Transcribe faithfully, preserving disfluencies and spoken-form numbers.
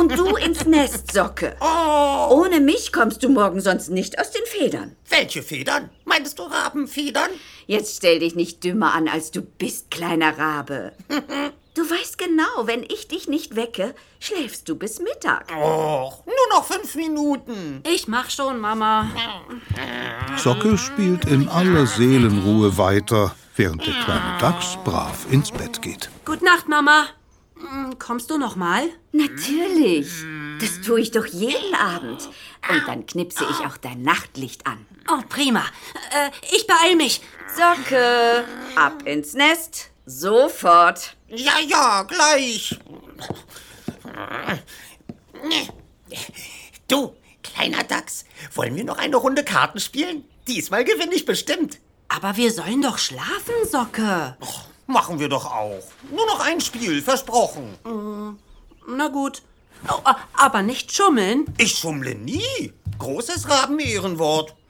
Und du ins Nest, Socke. Oh. Ohne mich kommst du morgen sonst nicht aus den Federn. Welche Federn? Meintest du Rabenfedern? Jetzt stell dich nicht dümmer an, als du bist, kleiner Rabe. Du weißt genau, wenn ich dich nicht wecke, schläfst du bis Mittag. Och, nur noch fünf Minuten. Ich mach schon, Mama. Socke spielt in aller Seelenruhe weiter, während der kleine Dachs brav ins Bett geht. Gute Nacht, Mama. Hm, Kommst du noch mal? Natürlich. Das tue ich doch jeden Abend. Und dann knipse ich auch dein Nachtlicht an. Oh, prima. Äh, ich beeil mich. Socke, ab ins Nest. Sofort. Ja, ja, gleich. Du, kleiner Dachs, wollen wir noch eine Runde Karten spielen? Diesmal gewinne ich bestimmt. Aber wir sollen doch schlafen, Socke. Och, machen wir doch auch. Nur noch ein Spiel, versprochen. Na gut. Oh, aber nicht schummeln. Ich schummle nie. Großes Rabenehrenwort.